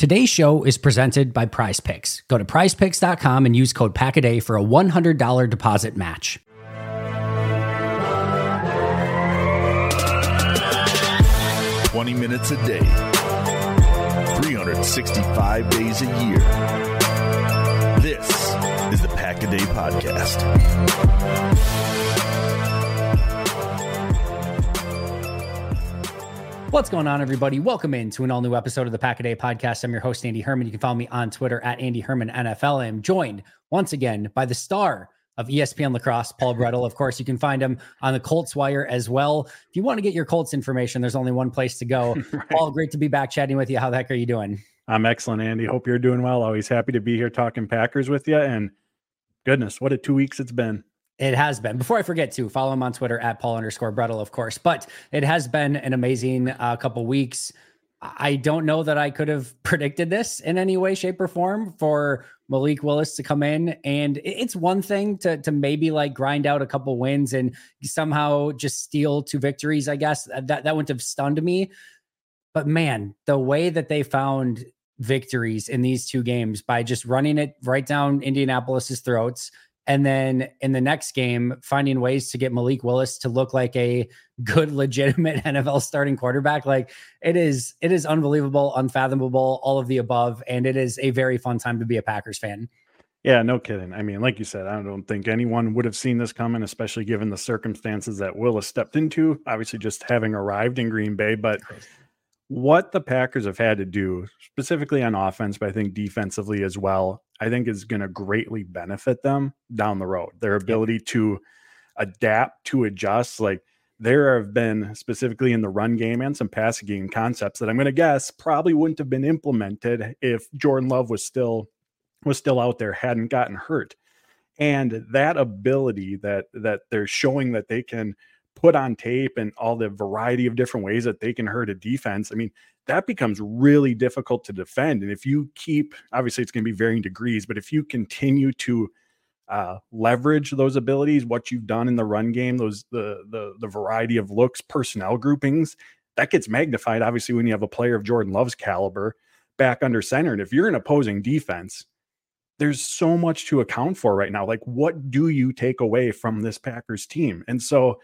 Today's show is presented by Prize Picks. Go to prizepicks.com and use code PACKADAY for a $100 deposit match. Minutes a day, 365 days a year. This is the Pack a Day Podcast. What's going on, everybody? Welcome in to an all-new episode of the Pack a Day Podcast. I'm your host, Andy Herman. You can follow me on Twitter at Andy Herman NFL. I am joined once again by the star of ESPN Lacrosse, Paul Brettel. Of course, you can find him on the Colts Wire as well. If you want to get your Colts information, there's only one place to go. Right. Paul, great to be back chatting with you. How the heck are you doing? I'm excellent, Andy. Hope you're doing well. Always happy to be here talking Packers with you. And goodness, what a 2 weeks it's been. It has been. Before I forget to follow him on Twitter at Paul_Brettel, of course. But it has been an amazing couple weeks. I don't know that I could have predicted this in any way, shape, or form for Malik Willis to come in. And it's one thing to maybe like grind out a couple wins and somehow just steal 2 victories, I guess. That wouldn't have stunned me. But man, the way that they found victories in these 2 games by just running it right down Indianapolis's throats, and then in the next game, finding ways to get Malik Willis to look like a good, legitimate NFL starting quarterback. Like it is unbelievable, unfathomable, all of the above. And it is a very fun time to be a Packers fan. Yeah, no kidding. I mean, like you said, I don't think anyone would have seen this coming, especially given the circumstances that Willis stepped into, obviously just having arrived in Green Bay. But what the Packers have had to do, specifically on offense, but I think defensively as well, I think is going to greatly benefit them down the road. Their ability to adapt, to adjust. Like there have been, specifically in the run game and some passing game concepts that I'm going to guess probably wouldn't have been implemented if Jordan Love was still out there, hadn't gotten hurt. And that ability that they're showing that they can put on tape and all the variety of different ways that they can hurt a defense, I mean, that becomes really difficult to defend. And if you keep, obviously it's going to be varying degrees, but if you continue to leverage those abilities, what you've done in the run game, the variety of looks, personnel groupings, that gets magnified, obviously, when you have a player of Jordan Love's caliber back under center. And if you're an opposing defense, there's so much to account for right now. Like, what do you take away from this Packers team? And so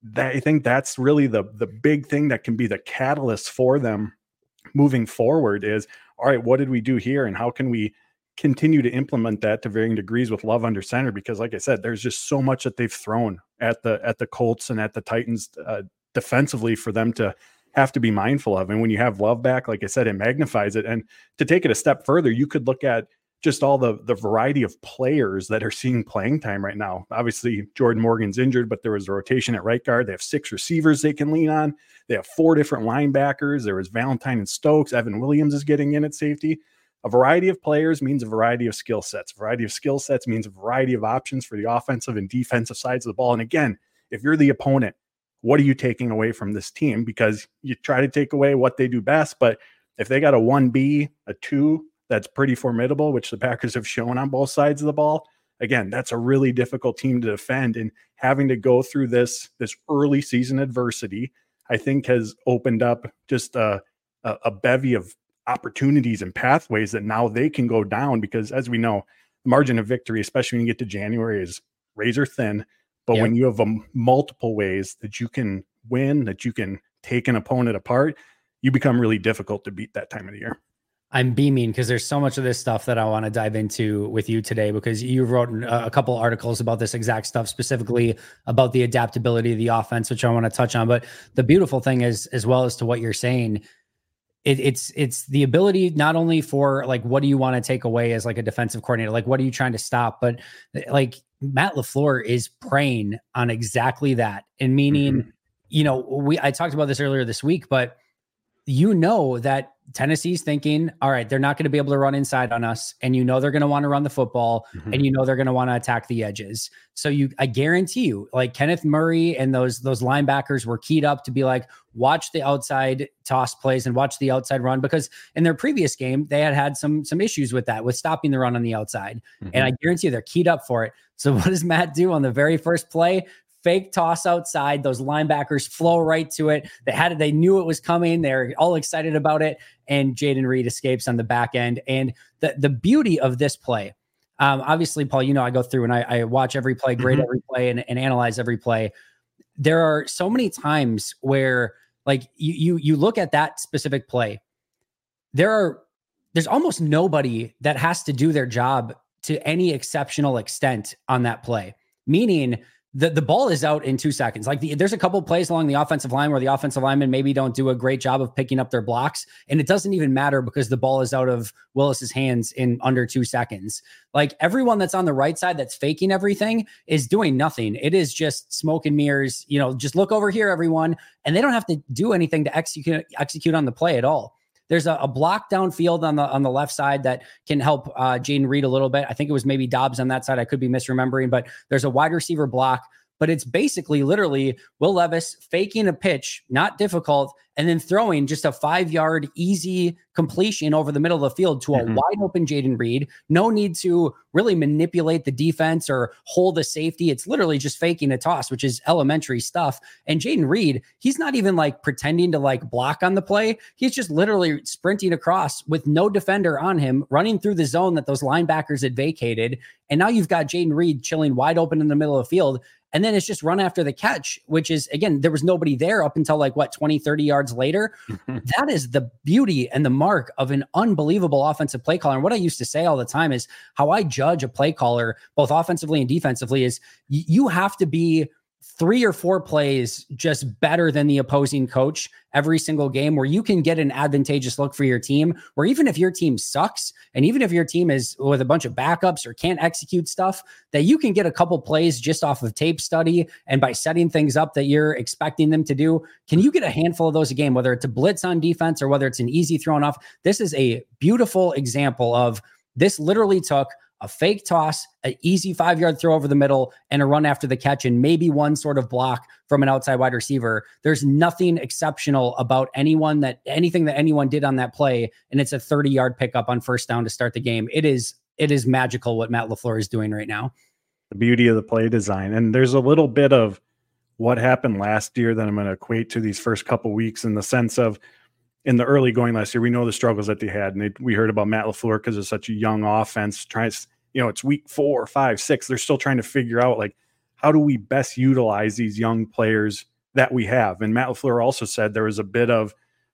I think that's really the big thing that can be the catalyst for them moving forward is, all right, what did we do here? And how can we continue to implement that to varying degrees with Love under center? Because like I said, there's just so much that they've thrown at the Colts and at the Titans defensively for them to have to be mindful of. And when you have Love back, like I said, it magnifies it. And to take it a step further, you could look at just all the variety of players that are seeing playing time right now. Obviously, Jordan Morgan's injured, but there was a rotation at right guard. They have 6 receivers they can lean on. They have 4 different linebackers. There was Valentine and Stokes. Evan Williams is getting in at safety. A variety of players means a variety of skill sets. A variety of skill sets means a variety of options for the offensive and defensive sides of the ball. And again, if you're the opponent, what are you taking away from this team? Because you try to take away what they do best, but if they got a 1B, a 2, that's pretty formidable, which the Packers have shown on both sides of the ball. Again, that's a really difficult team to defend, and having to go through this early season adversity, I think has opened up just a bevy of opportunities and pathways that now they can go down, because as we know, the margin of victory, especially when you get to January, is razor thin. But when you have multiple ways that you can win, that you can take an opponent apart, you become really difficult to beat that time of the year. I'm beaming because there's so much of this stuff that I want to dive into with you today, because you wrote a couple articles about this exact stuff, specifically about the adaptability of the offense, which I want to touch on. But the beautiful thing is, as well as to what you're saying, it's the ability not only for like, what do you want to take away as like a defensive coordinator? Like, what are you trying to stop? But like Matt LaFleur is preying on exactly that. And meaning, I talked about this earlier this week, but you know that Tennessee's thinking, all right, they're not going to be able to run inside on us. And they're going to want to run the football, and they're going to want to attack the edges. So I guarantee you, like Kenneth Murray and those linebackers were keyed up to be like, watch the outside toss plays and watch the outside run, because in their previous game, they had some issues with that, with stopping the run on the outside. And I guarantee you they're keyed up for it. So what does Matt do on the very first play? fake toss outside. Those linebackers flow right to it. They knew it was coming. They're all excited about it. And Jayden Reed escapes on the back end. And the beauty of this play, obviously, Paul, I go through and I watch every play, grade every play, and analyze every play. There are so many times where like you look at that specific play. There's almost nobody that has to do their job to any exceptional extent on that play, meaning the ball is out in 2 seconds. Like there's a couple of plays along the offensive line where the offensive linemen maybe don't do a great job of picking up their blocks, and it doesn't even matter because the ball is out of Willis's hands in under 2 seconds. Like everyone that's on the right side that's faking everything is doing nothing. It is just smoke and mirrors. Just look over here, everyone, and they don't have to do anything to execute on the play at all. There's a block downfield on the left side that can help Jayden Reed a little bit. I think it was maybe Dobbs on that side. I could be misremembering, but there's a wide receiver block. But it's basically literally Will Levis faking a pitch, not difficult, and then throwing just a 5-yard easy completion over the middle of the field to a wide open Jayden Reed. No need to really manipulate the defense or hold the safety. It's literally just faking a toss, which is elementary stuff. And Jayden Reed, he's not even like pretending to like block on the play. He's just literally sprinting across with no defender on him, running through the zone that those linebackers had vacated. And now you've got Jayden Reed chilling wide open in the middle of the field. And then it's just run after the catch, which is, again, there was nobody there up until 20, 30 yards later. That is the beauty and the mark of an unbelievable offensive play caller. And what I used to say all the time is how I judge a play caller, both offensively and defensively, is you have to be 3 or 4 plays just better than the opposing coach every single game, where you can get an advantageous look for your team, where even if your team sucks and even if your team is with a bunch of backups or can't execute stuff, that you can get a couple plays just off of tape study and by setting things up that you're expecting them to do. Can you get a handful of those a game, whether it's a blitz on defense or whether it's an easy thrown off? This is a beautiful example of this literally took a fake toss, an easy 5-yard throw over the middle, and a run after the catch, and maybe one sort of block from an outside wide receiver. There's nothing exceptional about anything that anyone did on that play, and it's a 30-yard pickup on first down to start the game. It is magical what Matt LaFleur is doing right now. The beauty of the play design. And there's a little bit of what happened last year that I'm going to equate to these first couple weeks, in the sense of, in the early going last year, we know the struggles that they had. And we heard about Matt LaFleur because it's such a young offense. It's week 4, 5, 6. They're still trying to figure out, how do we best utilize these young players that we have? And Matt LaFleur also said there was a bit of,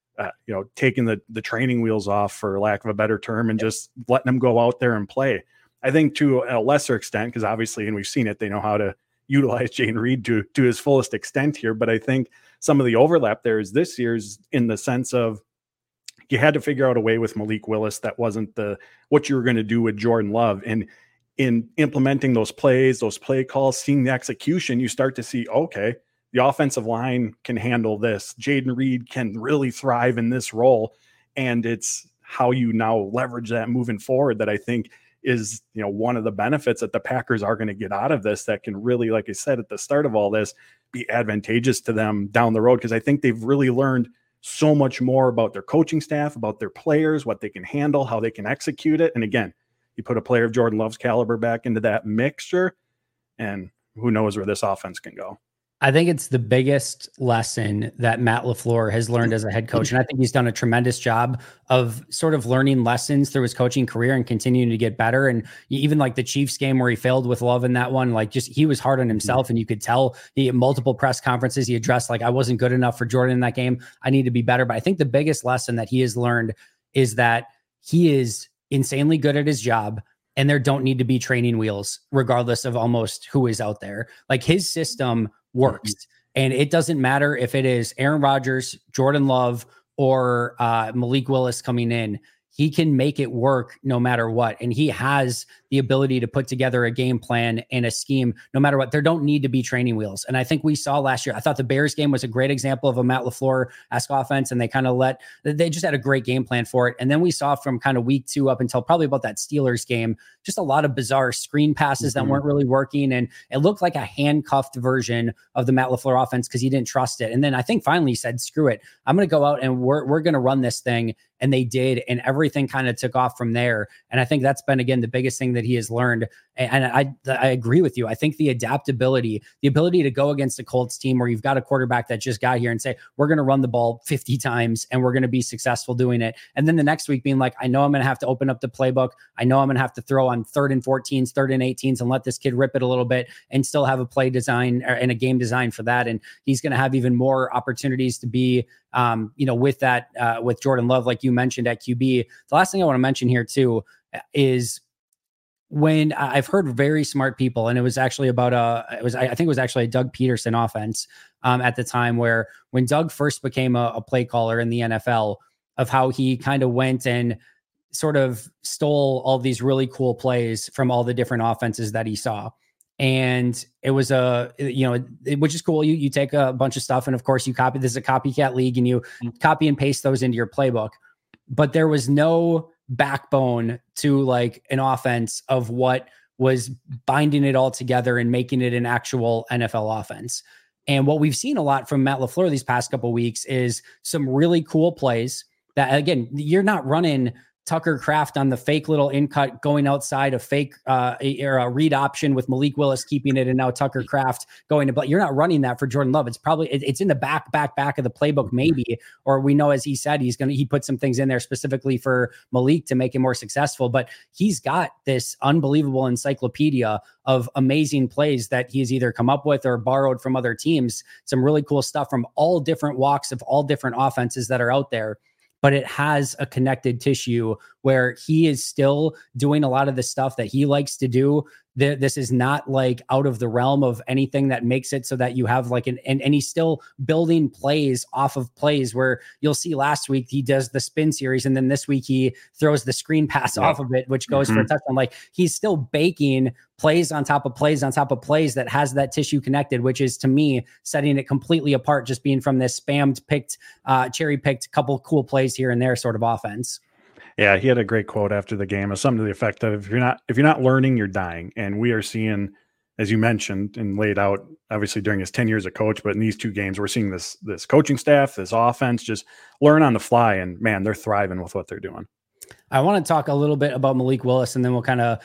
taking the training wheels off, for lack of a better term, and just letting them go out there and play. I think to a lesser extent, because obviously, and we've seen it, they know how to utilize Jayden Reed to his fullest extent here. But I think some of the overlap there is this year's, in the sense of, you had to figure out a way with Malik Willis that wasn't what you were going to do with Jordan Love. And in implementing those plays, those play calls, seeing the execution, you start to see, okay, the offensive line can handle this. Jayden Reed can really thrive in this role. And it's how you now leverage that moving forward that I think is, one of the benefits that the Packers are going to get out of this, that can really, like I said at the start of all this, be advantageous to them down the road. Because I think they've really learned so much more about their coaching staff, about their players, what they can handle, how they can execute it. And again, you put a player of Jordan Love's caliber back into that mixture, and who knows where this offense can go. I think it's the biggest lesson that Matt LaFleur has learned as a head coach. And I think he's done a tremendous job of sort of learning lessons through his coaching career and continuing to get better. And even like the Chiefs game where he failed with Love in that one, he was hard on himself, and you could tell he had multiple press conferences. He addressed, I wasn't good enough for Jordan in that game. I need to be better. But I think the biggest lesson that he has learned is that he is insanely good at his job, and there don't need to be training wheels regardless of almost who is out there. His system works. And it doesn't matter if it is Aaron Rodgers, Jordan Love, or Malik Willis coming in. He can make it work no matter what. And he has the ability to put together a game plan and a scheme no matter what. There don't need to be training wheels. And I think we saw last year, I thought the Bears game was a great example of a Matt LaFleur-esque offense. And they just had a great game plan for it. And then we saw from kind of week 2 up until probably about that Steelers game, just a lot of bizarre screen passes that weren't really working. And it looked like a handcuffed version of the Matt LaFleur offense because he didn't trust it. And then I think finally he said, screw it. I'm going to go out and we're going to run this thing. and they did, and everything kind of took off from there. And I think that's been, again, the biggest thing that he has learned. And I agree with you. I think the adaptability, the ability to go against a Colts team where you've got a quarterback that just got here and say, we're going to run the ball 50 times and we're going to be successful doing it. And then the next week being like, I know I'm going to have to open up the playbook. I know I'm going to have to throw on 3rd and 14s, 3rd and 18s, and let this kid rip it a little bit and still have a play design and a game design for that. And he's going to have even more opportunities to be, with that, with Jordan Love, like you mentioned at QB. The last thing I want to mention here too is when I've heard very smart people, and it was actually about I think it was actually a Doug Peterson offense at the time, where when Doug first became a play caller in the NFL, of how he kind of went and sort of stole all these really cool plays from all the different offenses that he saw. And it was which is cool. You take a bunch of stuff and of course you copy, this is a copycat league, and you copy and paste those into your playbook, but there was no backbone to like an offense of what was binding it all together and making it an actual NFL offense. And what we've seen a lot from Matt LaFleur these past couple of weeks is some really cool plays that, again, you're not running Tucker Kraft on the fake little in cut going outside, a fake or a read option with Malik Willis keeping it, and now Tucker Kraft going to, but you're not running that for Jordan Love. It's probably, it's in the back of the playbook maybe, or we know, as he said, he put some things in there specifically for Malik to make him more successful, but he's got this unbelievable encyclopedia of amazing plays that he's either come up with or borrowed from other teams. Some really cool stuff from all different walks of all different offenses that are out there. But it has a connected tissue where he is still doing a lot of the stuff that he likes to do. This is not like out of the realm of anything that makes it so that you have like and he's still building plays off of plays where you'll see last week he does the spin series, and then this week he throws the screen pass off of it, which goes for a touchdown. Like, he's still baking plays on top of plays on top of plays that has that tissue connected, which is, to me, setting it completely apart, just being from this cherry picked couple cool plays here and there sort of offense. Yeah, he had a great quote after the game, of something to the effect of, if you're not learning, you're dying. And we are seeing, as you mentioned and laid out, obviously during his 10 years as coach, but in these 2 games, we're seeing this coaching staff, this offense just learn on the fly, and man, they're thriving with what they're doing. I want to talk a little bit about Malik Willis, and then we'll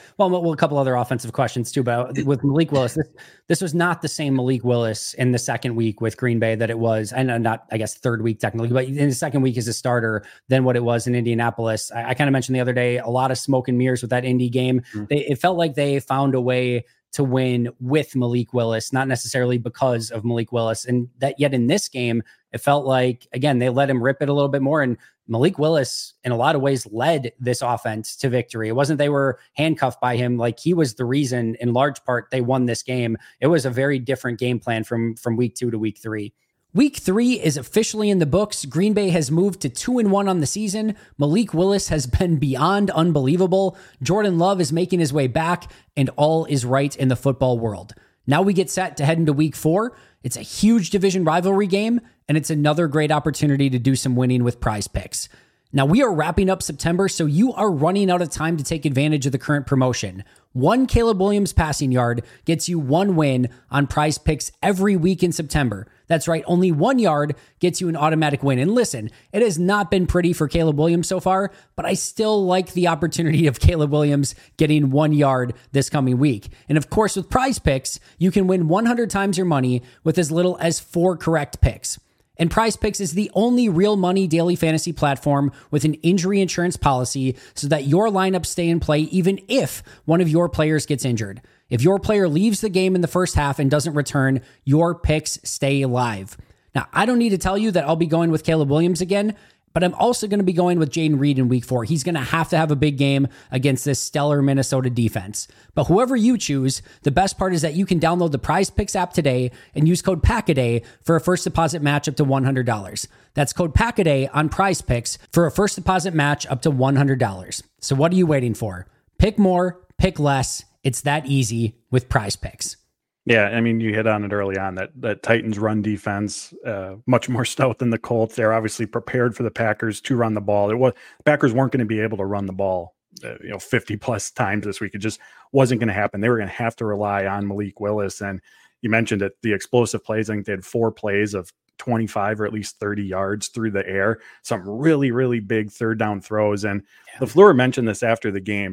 a couple other offensive questions too. But with Malik Willis, this was not the same Malik Willis in the second week with Green Bay that it was, and not, I guess, third week technically, but in the second week as a starter than what it was in Indianapolis. I kind of mentioned the other day, a lot of smoke and mirrors with that Indy game. It felt like they found a way to win with Malik Willis, not necessarily because of Malik Willis. And that yet in this game, it felt like, again, they let him rip it a little bit more. And Malik Willis, in a lot of ways, led this offense to victory. It wasn't they were handcuffed by him. Like, he was the reason, in large part, they won this game. It was a very different game plan from week 2 to week 3. Week 3 is officially in the books. Green Bay has moved to 2-1 on the season. Malik Willis has been beyond unbelievable. Jordan Love is making his way back, and all is right in the football world. Now we get set to head into week 4. It's a huge division rivalry game, and it's another great opportunity to do some winning with Prize Picks. Now, we are wrapping up September, so you are running out of time to take advantage of the current promotion. 1 Caleb Williams passing yard gets you 1 win on Prize Picks every week in September. That's right, only 1 yard gets you an automatic win. And listen, it has not been pretty for Caleb Williams so far, but I still like the opportunity of Caleb Williams getting 1 yard this coming week. And of course, with Prize Picks, you can win 100 times your money with as little as 4 correct picks. And Prize Picks is the only real money daily fantasy platform with an injury insurance policy so that your lineups stay in play even if one of your players gets injured. If your player leaves the game in the first half and doesn't return, your picks stay alive. Now, I don't need to tell you that I'll be going with Caleb Williams again, but I'm also going to be going with Jayden Reed in week 4. He's going to have a big game against this stellar Minnesota defense. But whoever you choose, the best part is that you can download the Prize Picks app today and use code PACKADAY for a first deposit match up to $100. That's code PACKADAY on Prize Picks for a first deposit match up to $100. So what are you waiting for? Pick more, pick less. It's that easy with Prize Picks. Yeah, I mean, you hit on it early on that Titans run defense, much more stout than the Colts. They're obviously prepared for the Packers to run the ball. The Packers weren't going to be able to run the ball, 50 plus times this week. It just wasn't going to happen. They were going to have to rely on Malik Willis. And you mentioned it, the explosive plays. I think they had 4 plays of 25 or at least 30 yards through the air. Some really, really big third down throws. And LaFleur mentioned this after the game.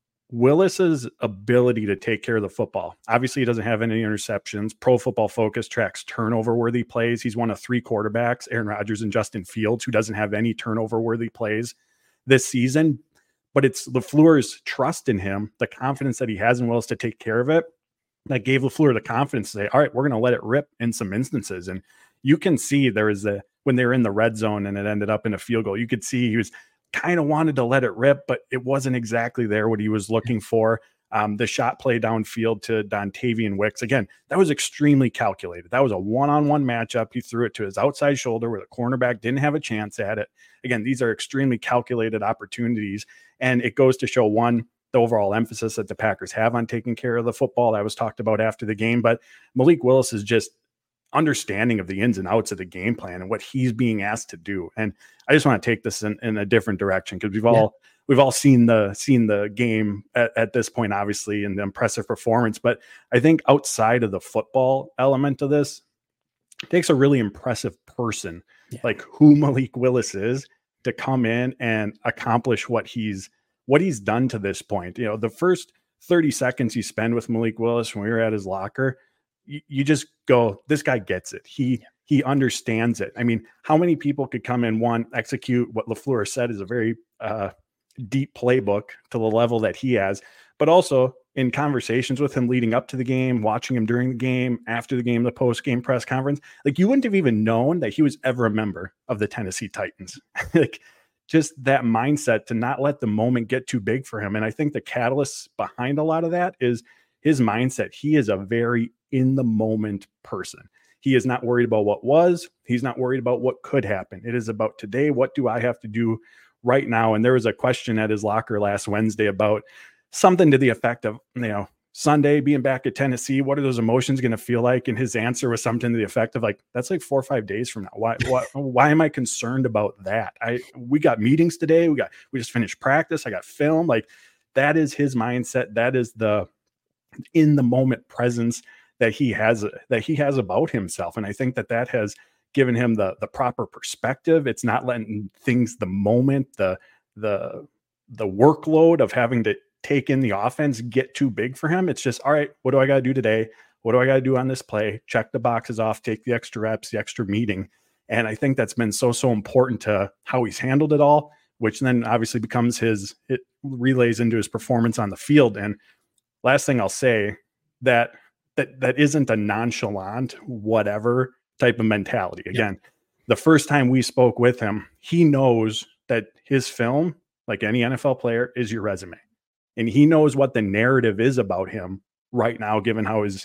Willis's ability to take care of the football. Obviously, he doesn't have any interceptions. Pro Football Focus tracks turnover-worthy plays. He's one of 3 quarterbacks, Aaron Rodgers and Justin Fields, who doesn't have any turnover-worthy plays this season. But it's LaFleur's trust in him, the confidence that he has in Willis to take care of it, that gave LaFleur the confidence to say, all right, we're going to let it rip in some instances. And you can see when they were in the red zone and it ended up in a field goal, you could see he was kind of wanted to let it rip, but it wasn't exactly there what he was looking for. The shot play downfield to Dontavian Wicks, again, that was extremely calculated. That was a one-on-one matchup. He threw it to his outside shoulder where the cornerback didn't have a chance at it. Again, these are extremely calculated opportunities, and it goes to show, one, the overall emphasis that the Packers have on taking care of the football that was talked about after the game. But Malik Willis is just understanding of the ins and outs of the game plan and what he's being asked to do. And I just want to take this in a different direction, because we've all seen the game at this point, obviously, and the impressive performance. But I think outside of the football element of this, it takes a really impressive person like who Malik Willis is to come in and accomplish what he's done to this point. You know, the first 30 seconds you spend with Malik Willis when we were at his locker, you just go, this guy gets it. He understands it. I mean, how many people could come in, one, execute what LaFleur said is a very deep playbook to the level that he has, but also in conversations with him leading up to the game, watching him during the game, after the game, the post-game press conference, like you wouldn't have even known that he was ever a member of the Tennessee Titans. Like just that mindset to not let the moment get too big for him. And I think the catalyst behind a lot of that is his mindset. He is a very in the moment person. He is not worried about what was. He's not worried about what could happen. It is about today. What do I have to do right now? And there was a question at his locker last Wednesday about something to the effect of, Sunday being back at Tennessee, what are those emotions going to feel like? And his answer was something to the effect of like, that's like 4 or 5 days from now. Why am I concerned about that? We got meetings today. We just finished practice. I got film. Like that is his mindset. That is the in the moment presence that he has about himself. And I think that has given him the proper perspective. It's not letting things, the moment, the workload of having to take in the offense get too big for him. It's just, all right, what do I got to do today? What do I got to do on this play? Check the boxes off, take the extra reps, the extra meeting. And I think that's been so important to how he's handled it all, which then obviously becomes it relays into his performance on the field. And last thing I'll say, that isn't a nonchalant, whatever type of mentality. Again, the first time we spoke with him, he knows that his film, like any NFL player, is your resume. And he knows what the narrative is about him right now, given how his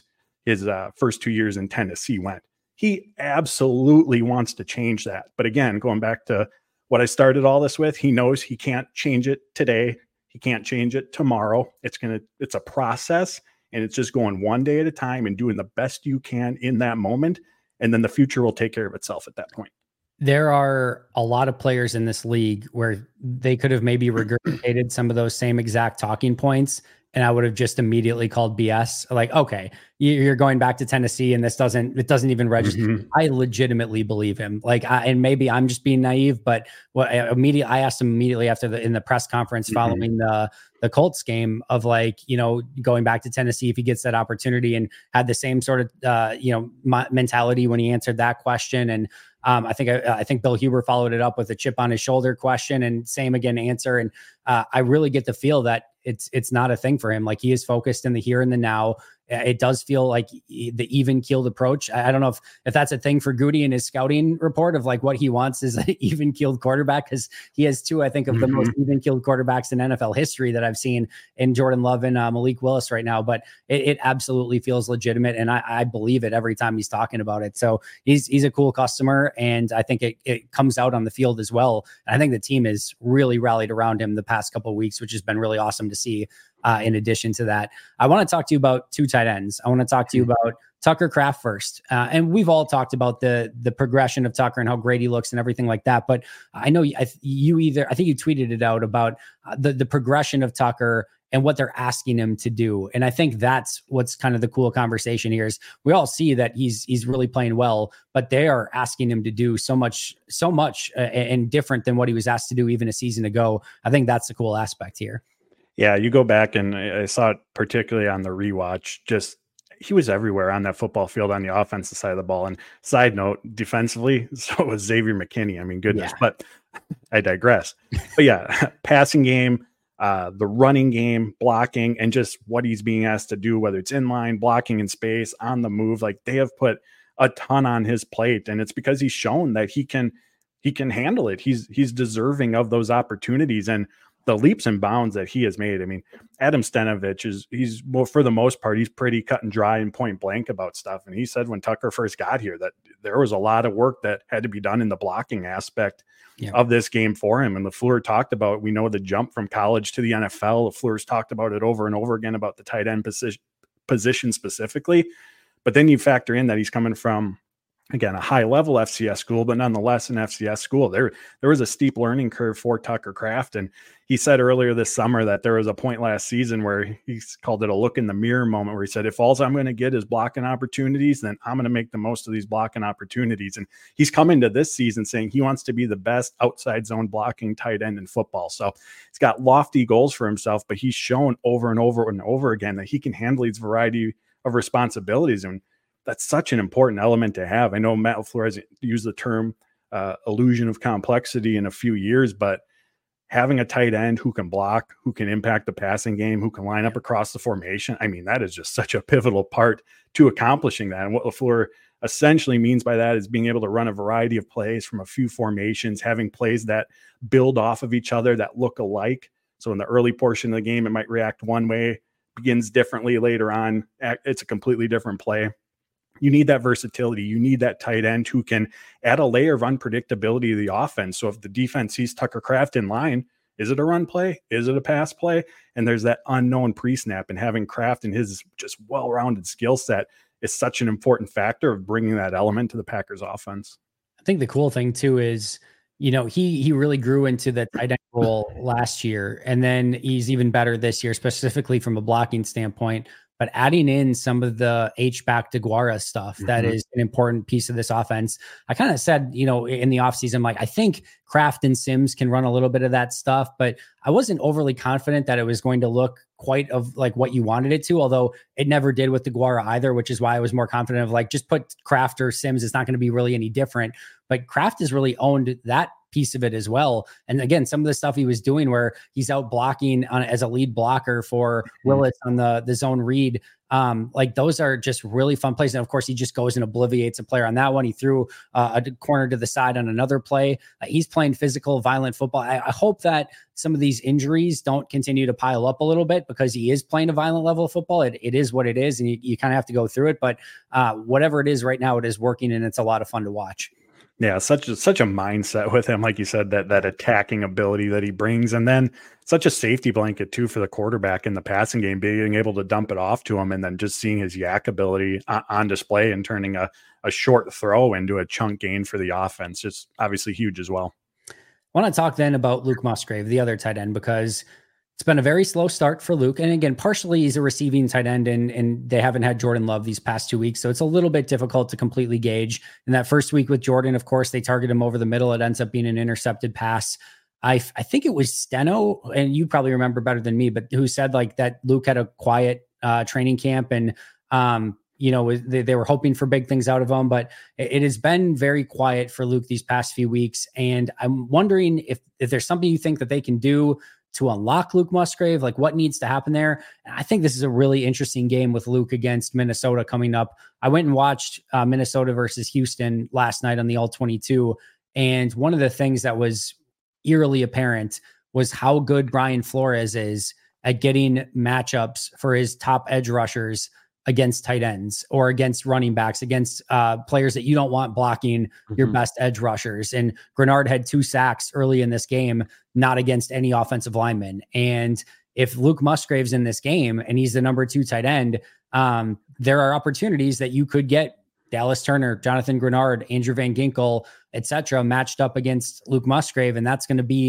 first 2 years in Tennessee went. He absolutely wants to change that. But again, going back to what I started all this with, he knows he can't change it today. He can't change it tomorrow. It's a process, and it's just going one day at a time and doing the best you can in that moment. And then the future will take care of itself at that point. There are a lot of players in this league where they could have maybe regurgitated some of those same exact talking points, and I would have just immediately called BS. Like, okay, you're going back to Tennessee and it doesn't even register. Mm-hmm. I legitimately believe him. Like, and maybe I'm just being naive, but I asked him immediately after in the press conference following the Colts game of like, going back to Tennessee if he gets that opportunity, and had the same sort of, mentality when he answered that question. And I think Bill Huber followed it up with a chip on his shoulder question, and same again answer. And I really get the feel that it's not a thing for him. Like he is focused in the here and the now. It does feel like the even keeled approach. I don't know if that's a thing for Goody in his scouting report of like what he wants is an even keeled quarterback, because he has two, I think, of the most even keeled quarterbacks in NFL history that I've seen in Jordan Love and Malik Willis right now. But it absolutely feels legitimate, and I believe it every time he's talking about it. So he's a cool customer, and I think it comes out on the field as well. And I think the team has really rallied around him the past couple of weeks, which has been really awesome to see. In addition to that, I want to talk to you about two tight ends. I want to talk to you about Tucker Kraft first. And we've all talked about the progression of Tucker and how great he looks and everything like that. But I know you tweeted it out about the progression of Tucker and what they're asking him to do. And I think that's what's kind of the cool conversation here is we all see that he's really playing well, but they are asking him to do so much and different than what he was asked to do even a season ago. I think that's the cool aspect here. Yeah, you go back and I saw it particularly on the rewatch, just he was everywhere on that football field on the offensive side of the ball. And side note, defensively, so was Xavier McKinney. I mean, goodness, but I digress. But yeah, passing game, the running game, blocking, and just what he's being asked to do, whether it's in line, blocking in space, on the move, like they have put a ton on his plate. And it's because he's shown that he can handle it. He's deserving of those opportunities. And the leaps and bounds that he has made. I mean, Adam Stenavich he's well, for the most part, he's pretty cut and dry and point blank about stuff. And he said when Tucker first got here that there was a lot of work that had to be done in the blocking aspect of this game for him. And LaFleur talked about, we know the jump from college to the NFL. LaFleur's talked about it over and over again about the tight end position specifically. But then you factor in that he's coming from, again, a high level FCS school, but nonetheless an FCS school. There was a steep learning curve for Tucker Kraft. And he said earlier this summer that there was a point last season where he called it a look in the mirror moment where he said, if all I'm going to get is blocking opportunities, then I'm going to make the most of these blocking opportunities. And he's coming to this season saying he wants to be the best outside zone blocking tight end in football. So he's got lofty goals for himself, but he's shown over and over and over again that he can handle these variety of responsibilities. And that's such an important element to have. I know Matt LaFleur has used the term illusion of complexity in a few years, but having a tight end who can block, who can impact the passing game, who can line up across the formation, I mean, that is just such a pivotal part to accomplishing that. And what LaFleur essentially means by that is being able to run a variety of plays from a few formations, having plays that build off of each other, that look alike. So in the early portion of the game, it might react one way, begins differently later on. It's a completely different play. You need that versatility. You need that tight end who can add a layer of unpredictability to the offense. So if the defense sees Tucker Kraft in line, is it a run play? Is it a pass play? And there's that unknown pre-snap, and having Kraft and his just well-rounded skill set is such an important factor of bringing that element to the Packers offense. I think the cool thing too is, he really grew into the tight end role last year, and then he's even better this year, specifically from a blocking standpoint. But adding in some of the H-back DeGuara stuff, that is an important piece of this offense. I kind of said, in the offseason, like, I think Kraft and Sims can run a little bit of that stuff, but I wasn't overly confident that it was going to look quite of like what you wanted it to, although it never did with DeGuara either, which is why I was more confident of like, just put Kraft or Sims. It's not going to be really any different. But Kraft has really owned that piece of it as well. And again, some of the stuff he was doing where he's out blocking as a lead blocker for Willis on the zone read, like those are just really fun plays. And of course, he just goes and obliviates a player on that one. He threw a corner to the side on another play. He's playing physical, violent football. I hope that some of these injuries don't continue to pile up a little bit, because he is playing a violent level of football. It is what it is, and you kind of have to go through it. But whatever it is right now, it is working, and it's a lot of fun to watch. Yeah, such a mindset with him, like you said, that attacking ability that he brings, and then such a safety blanket too for the quarterback in the passing game, being able to dump it off to him, and then just seeing his yak ability on display and turning a short throw into a chunk gain for the offense. Just obviously huge as well. I want to talk then about Luke Musgrave, the other tight end, because it's been a very slow start for Luke. And again, partially he's a receiving tight end, and they haven't had Jordan Love these past 2 weeks. So it's a little bit difficult to completely gauge. In that first week with Jordan, of course, they target him over the middle. It ends up being an intercepted pass. I think it was Steno, and you probably remember better than me, but who said like that Luke had a quiet training camp, and they were hoping for big things out of him, but it has been very quiet for Luke these past few weeks. And I'm wondering if there's something you think that they can do to unlock Luke Musgrave, like what needs to happen there. And I think this is a really interesting game with Luke against Minnesota coming up. I went and watched Minnesota versus Houston last night on the All-22. And one of the things that was eerily apparent was how good Brian Flores is at getting matchups for his top edge rushers against tight ends or against running backs, against players that you don't want blocking your best edge rushers. And Grenard had 2 sacks early in this game, not against any offensive lineman. And if Luke Musgrave's in this game and he's the number 2 tight end, there are opportunities that you could get Dallas Turner, Jonathan Grenard, Andrew Van Ginkel, etc., matched up against Luke Musgrave. And that's going to be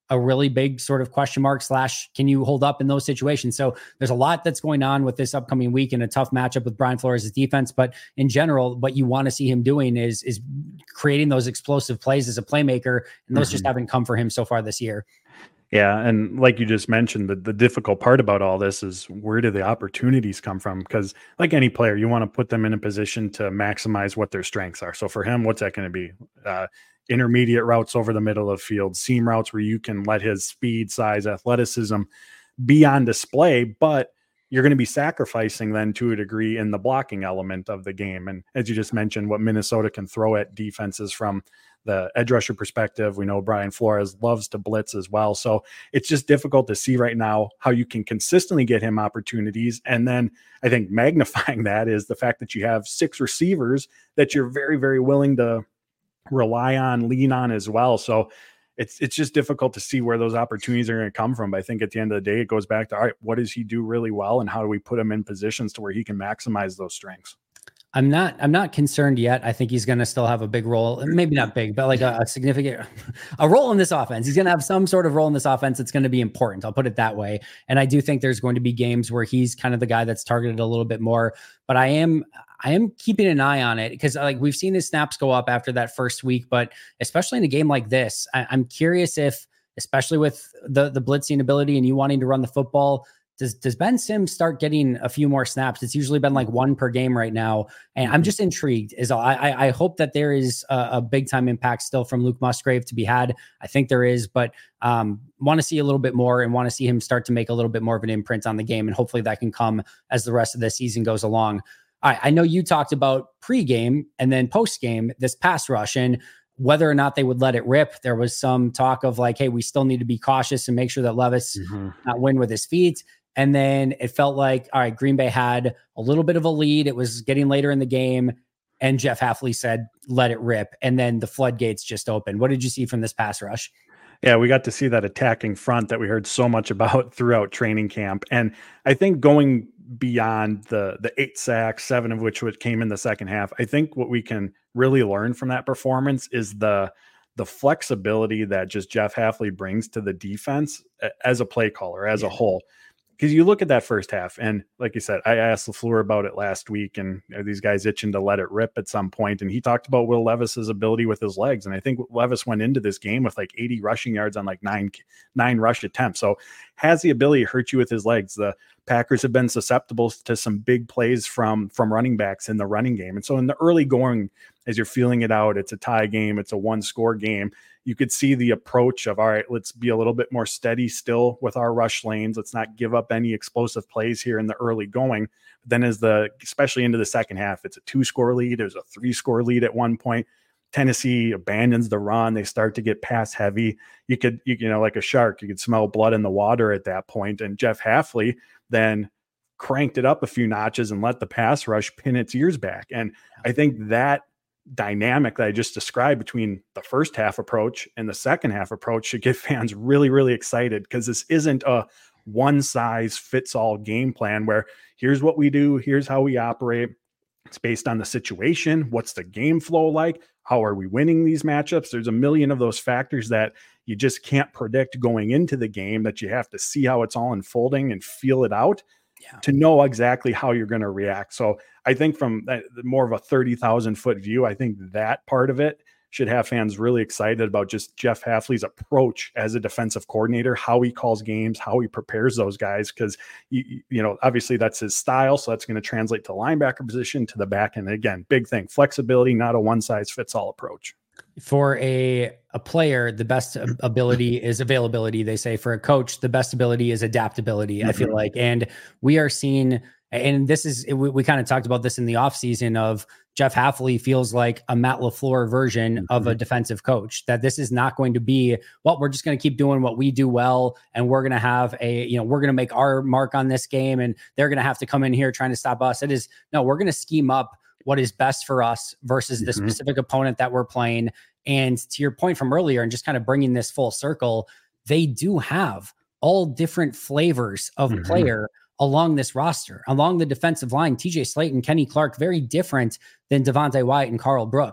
a really big sort of question mark / can you hold up in those situations? So there's a lot that's going on with this upcoming week and a tough matchup with Brian Flores' defense. But in general, what you want to see him doing is creating those explosive plays as a playmaker. And those just haven't come for him so far this year. Yeah. And like you just mentioned, the difficult part about all this is where do the opportunities come from? Because like any player, you want to put them in a position to maximize what their strengths are. So for him, what's that going to be? Intermediate routes over the middle of the field, seam routes where you can let his speed, size, athleticism be on display, but you're going to be sacrificing then to a degree in the blocking element of the game. And as you just mentioned, what Minnesota can throw at defenses from the edge rusher perspective, we know Brian Flores loves to blitz as well. So it's just difficult to see right now how you can consistently get him opportunities. And then I think magnifying that is the fact that you have 6 receivers that you're very, very willing to rely on, lean on as well. So it's just difficult to see where those opportunities are going to come from. But I think at the end of the day, it goes back to, all right, what does he do really well? And how do we put him in positions to where he can maximize those strengths? I'm not concerned yet. I think he's going to still have a big role, maybe not big, but like a significant a role in this offense. He's going to have some sort of role in this offense. It's going to be important. I'll put it that way. And I do think there's going to be games where he's kind of the guy that's targeted a little bit more, but I am keeping an eye on it because like we've seen his snaps go up after that first week, but especially in a game like this, I'm curious if, especially with the blitzing ability and you wanting to run the football, does Ben Sims start getting a few more snaps? It's usually been like 1 per game right now. And I'm just intrigued. I hope that there is a big time impact still from Luke Musgrave to be had. I think there is, but want to see a little bit more and want to see him start to make a little bit more of an imprint on the game. And hopefully that can come as the rest of the season goes along. All right, I know you talked about pregame and then postgame, this pass rush and whether or not they would let it rip. There was some talk of like, hey, we still need to be cautious and make sure that Levis not win with his feet. And then it felt like, all right, Green Bay had a little bit of a lead. It was getting later in the game. And Jeff Hafley said, let it rip. And then the floodgates just opened. What did you see from this pass rush? Yeah, we got to see that attacking front that we heard so much about throughout training camp. And I think going beyond the 8 sacks, 7 of which came in the second half, I think what we can really learn from that performance is the flexibility that just Jeff Hafley brings to the defense as a play caller, as a whole. Because you look at that first half, and like you said, I asked LaFleur about it last week, and are these guys itching to let it rip at some point? And he talked about Will Levis's ability with his legs. And I think Levis went into this game with like 80 rushing yards on like nine rush attempts. So has the ability to hurt you with his legs. The Packers have been susceptible to some big plays from running backs in the running game. And so in the early going, as you're feeling it out, it's a tie game, it's a 1-score game. You could see the approach of, all right, let's be a little bit more steady still with our rush lanes. Let's not give up any explosive plays here in the early going. But then especially into the second half, it's a 2-score lead. There's a 3-score lead at one point. Tennessee abandons the run. They start to get pass heavy. You could, like a shark, you could smell blood in the water at that point. And Jeff Hafley then cranked it up a few notches and let the pass rush pin its ears back. And I think that dynamic that I just described between the first half approach and the second half approach should get fans really, really excited, because this isn't a one size fits all game plan where here's what we do, here's how we operate. It's based on the situation. What's the game flow like? How are we winning these matchups? There's a million of those factors that you just can't predict going into the game, that you have to see how it's all unfolding and feel it out to know exactly how you're going to react. So I think from more of a 30,000 foot view, I think that part of it should have fans really excited about just Jeff Hafley's approach as a defensive coordinator, how he calls games, how he prepares those guys. Because, obviously that's his style. So that's going to translate to linebacker position, to the back end. Again, big thing, flexibility, not a one size fits all approach. For a player, the best ability is availability. They say for a coach, the best ability is adaptability, I feel like. And we are seeing, and this is, we kind of talked about this in the offseason of Jeff Hafley feels like a Matt LaFleur version of a defensive coach, that this is not going to be, well, we're just going to keep doing what we do well. And we're going to have we're going to make our mark on this game, and they're going to have to come in here trying to stop us. It is, no, we're going to scheme up what is best for us versus the specific opponent that we're playing. And to your point from earlier, and just kind of bringing this full circle, they do have all different flavors of player along this roster. Along the defensive line, TJ Slaton, Kenny Clark, very different than Devontae Wyatt and Carl Brooks.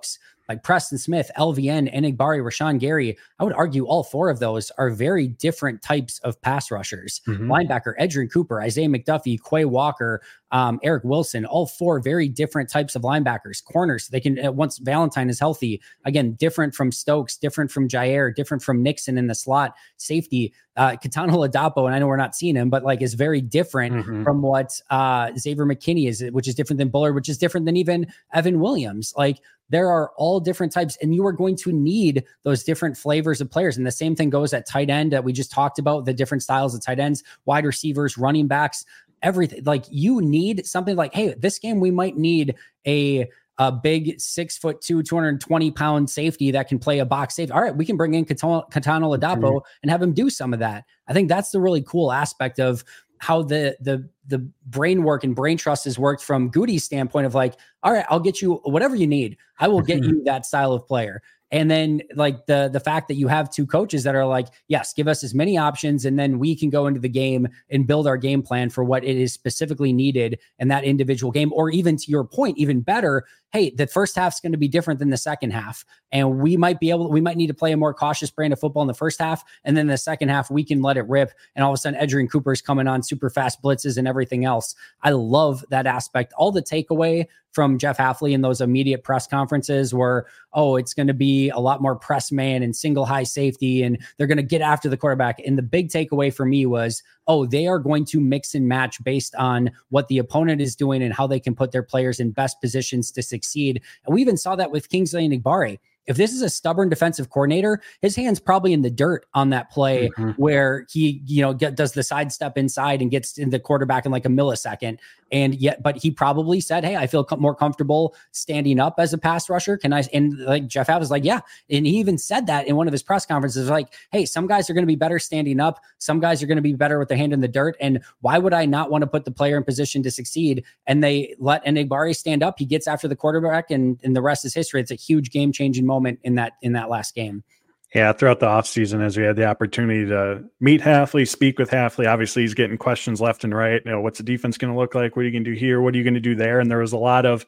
like Preston Smith, LVN, Enigbari, Rashawn Gary, I would argue all 4 of those are very different types of pass rushers. Linebacker, Edgerrin Cooper, Isaiah McDuffie, Quay Walker, Eric Wilson, all 4 very different types of linebackers. Corners, they can, once Valentine is healthy, again, different from Stokes, different from Jair, different from Nixon in the slot. Safety, Katana Ladapo, and I know we're not seeing him, but like is very different from what Xavier McKinney is, which is different than Bullard, which is different than even Evan Williams. Like there are all different types, and you are going to need those different flavors of players. And the same thing goes at tight end that we just talked about, the different styles of tight ends, wide receivers, running backs, everything. Like you need something like, hey, this game we might need a big 6'2", 220-pound safety that can play a box safety. All right, we can bring in Katana Ladapo and have him do some of that. I think that's the really cool aspect of how the brain work and brain trust has worked from Goody's standpoint of like, all right, I'll get you whatever you need. I will get you that style of player. And then like the fact that you have 2 coaches that are like, yes, give us as many options, and then we can go into the game and build our game plan for what it is specifically needed in that individual game. Or even to your point, even better, hey, the first half's going to be different than the second half. And we might need to play a more cautious brand of football in the first half. And then the second half, we can let it rip. And all of a sudden, Edgerrin Cooper's coming on super fast blitzes and everything else. I love that aspect. All the takeaway from Jeff Hafley in those immediate press conferences were, oh, it's going to be a lot more press man and single high safety, and they're going to get after the quarterback. And the big takeaway for me was, oh, they are going to mix and match based on what the opponent is doing and how they can put their players in best positions to succeed. And we even saw that with Kingsley Enigbari. If this is a stubborn defensive coordinator, his hand's probably in the dirt on that play where he, does the sidestep inside and gets in the quarterback in like a millisecond. But he probably said, hey, I feel more comfortable standing up as a pass rusher. And like Jeff Abb was like, yeah. And he even said that in one of his press conferences, like, hey, some guys are going to be better standing up. Some guys are going to be better with their hand in the dirt. And why would I not want to put the player in position to succeed? And they let Enigbari stand up. He gets after the quarterback, and the rest is history. It's a huge game-changing moment in that last game. Yeah, throughout the offseason, as we had the opportunity to meet Hafley, speak with Hafley, obviously he's getting questions left and right. What's the defense going to look like? What are you going to do here? What are you going to do there? And there was a lot of,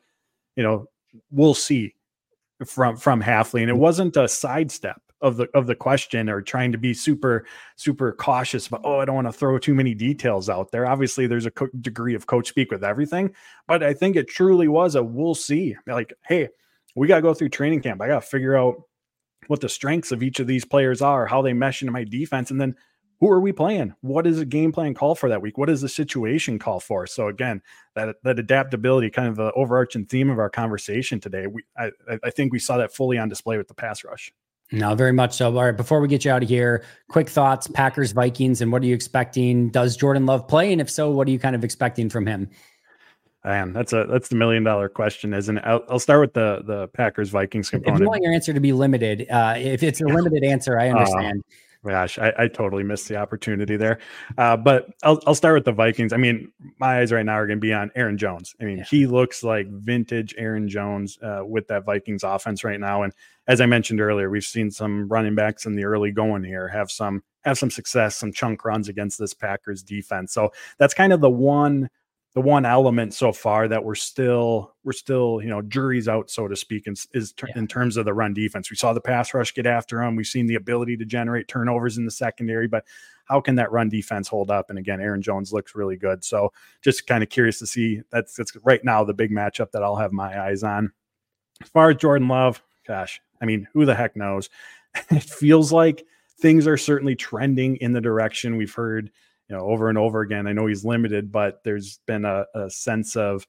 we'll see from Hafley. And it wasn't a sidestep of the question or trying to be super, super cautious about, I don't want to throw too many details out there. Obviously, there's a degree of coach speak with everything, but I think it truly was a we'll see. Like, hey, we got to go through training camp. I got to figure out what the strengths of each of these players are, how they mesh into my defense, and then who are we playing? What does a game plan call for that week? What does the situation call for? So again, that adaptability, kind of the overarching theme of our conversation today, I think we saw that fully on display with the pass rush. No, very much so. All right, before we get you out of here, quick thoughts, Packers, Vikings, and what are you expecting? Does Jordan Love play? And if so, what are you kind of expecting from him? Man, that's the $1 million question, isn't it? I'll start with the Packers Vikings component. If you want your answer to be limited, if it's a limited answer, I understand. Gosh, I totally missed the opportunity there. But I'll start with the Vikings. I mean, my eyes right now are going to be on Aaron Jones. I mean, he looks like vintage Aaron Jones with that Vikings offense right now. And as I mentioned earlier, we've seen some running backs in the early going here have some success, some chunk runs against this Packers defense. So that's kind of the one element so far that we're still, jury's out, so to speak, in terms of the run defense. We saw the pass rush get after them. We've seen the ability to generate turnovers in the secondary, but how can that run defense hold up? And again, Aaron Jones looks really good. So just kind of curious to see. That's right now the big matchup that I'll have my eyes on. As far as Jordan Love, gosh, I mean, who the heck knows? It feels like things are certainly trending in the direction we've heard over and over again. I know he's limited, but there's been a sense of,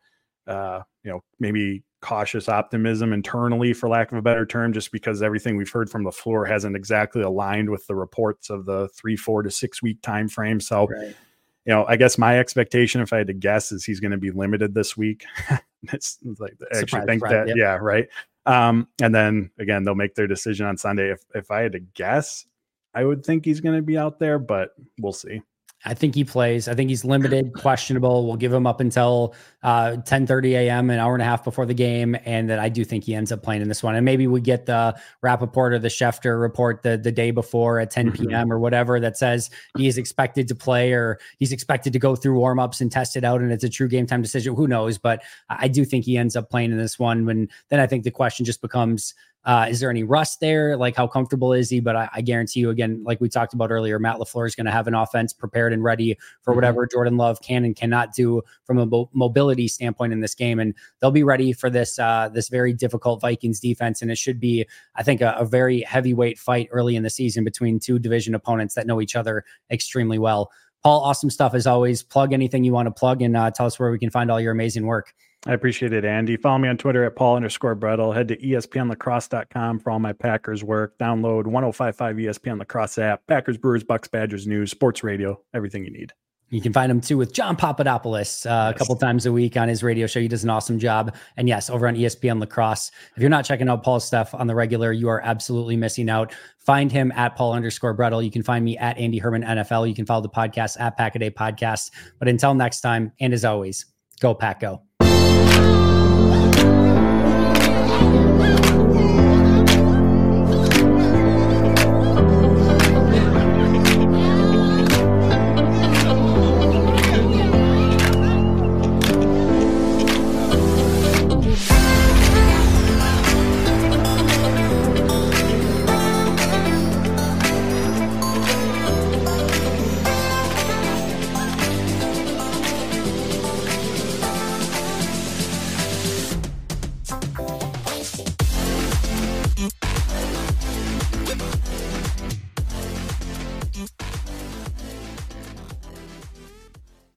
maybe cautious optimism internally, for lack of a better term, just because everything we've heard from the floor hasn't exactly aligned with the reports of the 3, 4 to 6 week time frame. So, I guess my expectation, if I had to guess, is he's going to be limited this week. It's like, I actually think that, yeah, right. And then again, they'll make their decision on Sunday. If I had to guess, I would think he's going to be out there, but we'll see. I think he plays. I think he's limited, questionable. We'll give him up until 10:30 a.m., an hour and a half before the game. And then I do think he ends up playing in this one. And maybe we get the Rappaport or the Schefter report the day before at 10 p.m. or whatever that says he is expected to play, or he's expected to go through warmups and test it out, and it's a true game time decision. Who knows? But I do think he ends up playing in this one. Then I think the question just becomes, Is there any rust there? Like, how comfortable is he? But I guarantee you, again, like we talked about earlier, Matt LaFleur is going to have an offense prepared and ready for whatever Jordan Love can and cannot do from a mobility standpoint in this game. And they'll be ready for this very difficult Vikings defense. And it should be, I think, a very heavyweight fight early in the season between two division opponents that know each other extremely well. Paul, awesome stuff as always. Plug anything you want to plug and tell us where we can find all your amazing work. I appreciate it, Andy. Follow me on Twitter at Paul_Brettel. Head to ESPNlacrosse.com for all my Packers work. Download 105.5 ESPN Lacrosse app, Packers, Brewers, Bucks, Badgers news, sports radio, everything you need. You can find him too with John Papadopoulos a couple times a week on his radio show. He does an awesome job. And yes, over on ESPN Lacrosse. If you're not checking out Paul's stuff on the regular, you are absolutely missing out. Find him at Paul_Brettel. You can find me at Andy Herman NFL. You can follow the podcast at Pack-A-Day Podcast. But until next time, and as always, go Pack Go.